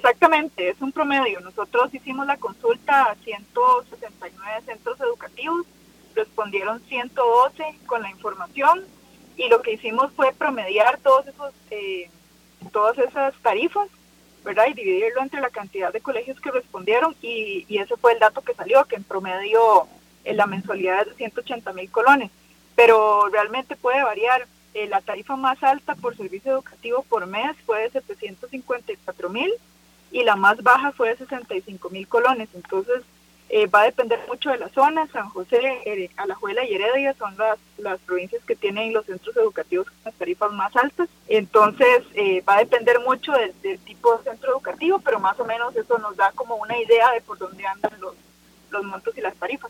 exactamente, es un promedio. Nosotros hicimos la consulta a 169 centros educativos, respondieron 112 con la información y lo que hicimos fue promediar todas esas tarifas, ¿verdad? Y dividirlo entre la cantidad de colegios que respondieron y ese fue el dato que salió, que en promedio la mensualidad es de 180,000 colones, pero realmente puede variar. La tarifa más alta por servicio educativo por mes fue de 754,000 y la más baja fue de 65,000 colones. Entonces va a depender mucho de la zona. San José, Alajuela y Heredia son las provincias que tienen los centros educativos con las tarifas más altas. Entonces va a depender mucho del tipo de centro educativo, pero más o menos eso nos da como una idea de por dónde andan los montos y las tarifas.